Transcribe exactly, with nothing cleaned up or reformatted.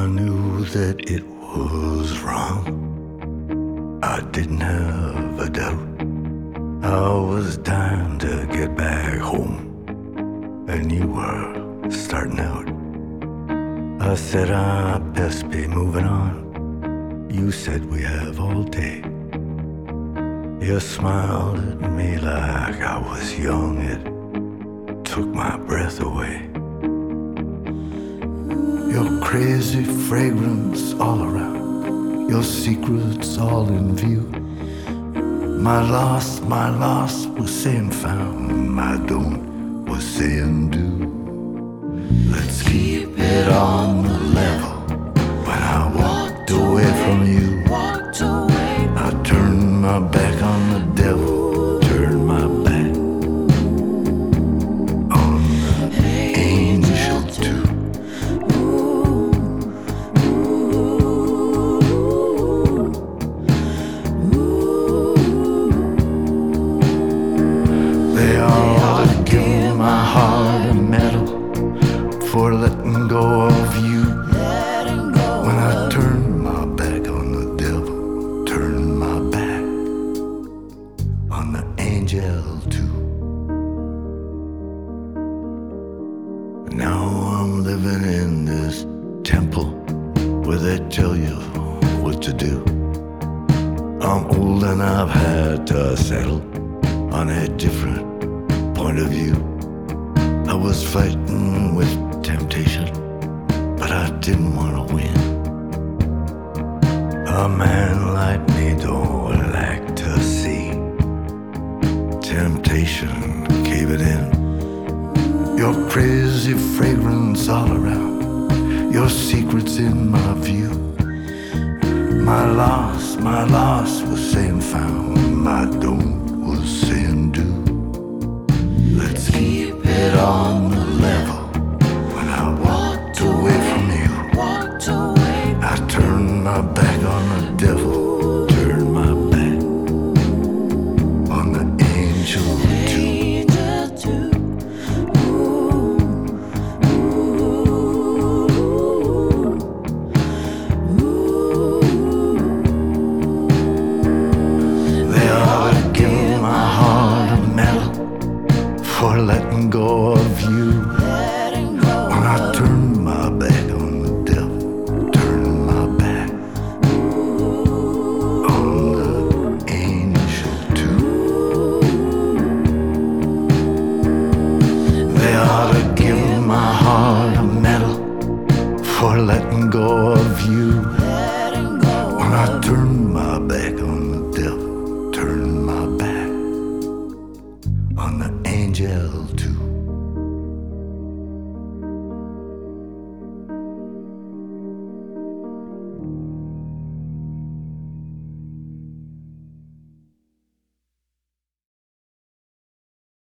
I knew that it was wrong. I didn't have a doubt. I was dying to get back home, and you were starting out. I said I best be moving on. You said we have all day. You smiled at me like I was young. It took my breath away. Your crazy fragrance all around, your secrets all in view. My loss, my loss was saying found, my don't was saying do. Let's keep it on the level. When I walked away from you, I turned my back on the devil, turned my back on the angel too. They ought to give my heart a medal for letting go of you. When I turned my back on the devil, turned my back on the angel too. Now I'm living in this temple where they tell you what to do. I'm old and I've had to settle on a different point of view. I was fighting with temptation, but I didn't want to win. A man like me don't like to see temptation caving in. Your crazy fragrance all around, your secrets in my view. My loss, my loss was saying found, my don't was saying do. Let's keep it on the level. When I walked away from you, I turned my back on the devil, turned my back on the angel too. They ought to give my heart a medal for letting go of you. When I turned my back on the devil, turned my back on the angel too. They ought to give my heart a medal for letting go of you. When I turned my back on the devil, turned my back on the angel too.